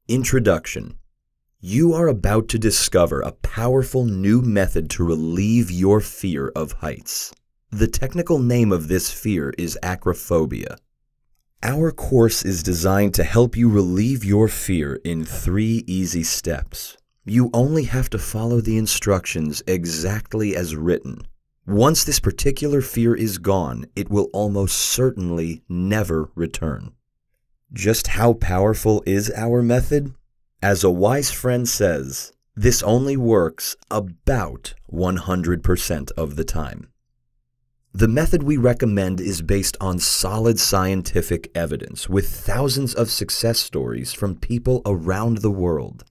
Introduction. You are about to discover a powerful new method to relieve your fear of heights. The technical name of this fear is acrophobia. Our course is designed to help you relieve your fear in 3 easy steps. You only have to follow the instructions exactly as written. Once this particular fear is gone, it will almost certainly never return. Just how powerful is our method? As a wise friend says, this only works about 100% of the time. The method we recommend is based on solid scientific evidence with thousands of success stories from people around the world.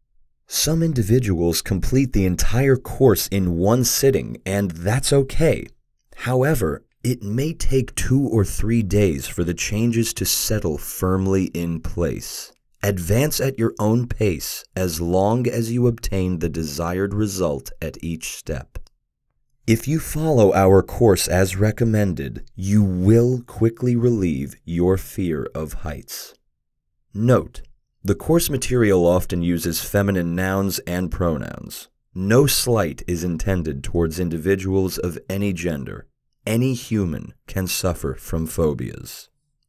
Some individuals complete the entire course in one sitting, and that's okay. However, it may take 2 or 3 days for the changes to settle firmly in place. Advance at your own pace as long as you obtain the desired result at each step. If you follow our course as recommended, you will quickly relieve your fear of heights. Note, the course material often uses feminine nouns and pronouns. No slight is intended towards individuals of any gender. Any human can suffer from phobias.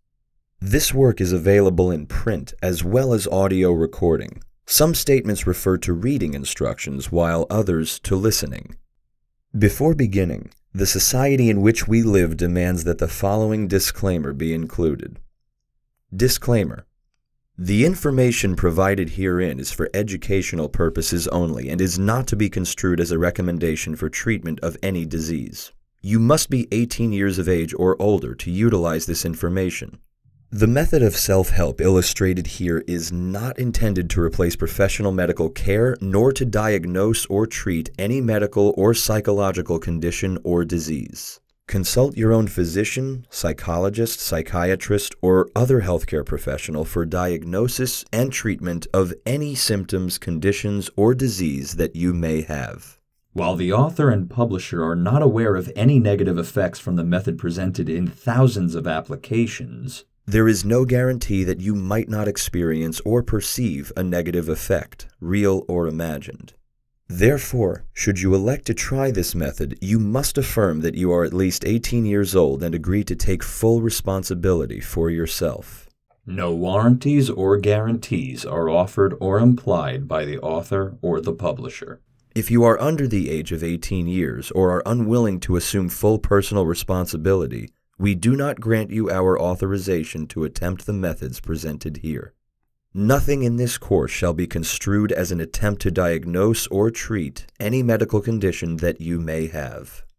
This work is available in print as well as audio recording. Some statements refer to reading instructions while others to listening. Before beginning, the society in which we live demands that the following disclaimer be included. Disclaimer. The information provided herein is for educational purposes only and is not to be construed as a recommendation for treatment of any disease. You must be 18 years of age or older to utilize this information. The method of self-help illustrated here is not intended to replace professional medical care nor to diagnose or treat any medical or psychological condition or disease. Consult your own physician, psychologist, psychiatrist, or other healthcare professional for diagnosis and treatment of any symptoms, conditions, or disease that you may have. While the author and publisher are not aware of any negative effects from the method presented in thousands of applications, there is no guarantee that you might not experience or perceive a negative effect, real or imagined. Therefore, should you elect to try this method, you must affirm that you are at least 18 years old and agree to take full responsibility for yourself. No warranties or guarantees are offered or implied by the author or the publisher. If you are under the age of 18 years or are unwilling to assume full personal responsibility, we do not grant you our authorization to attempt the methods presented here. Nothing in this course shall be construed as an attempt to diagnose or treat any medical condition that you may have.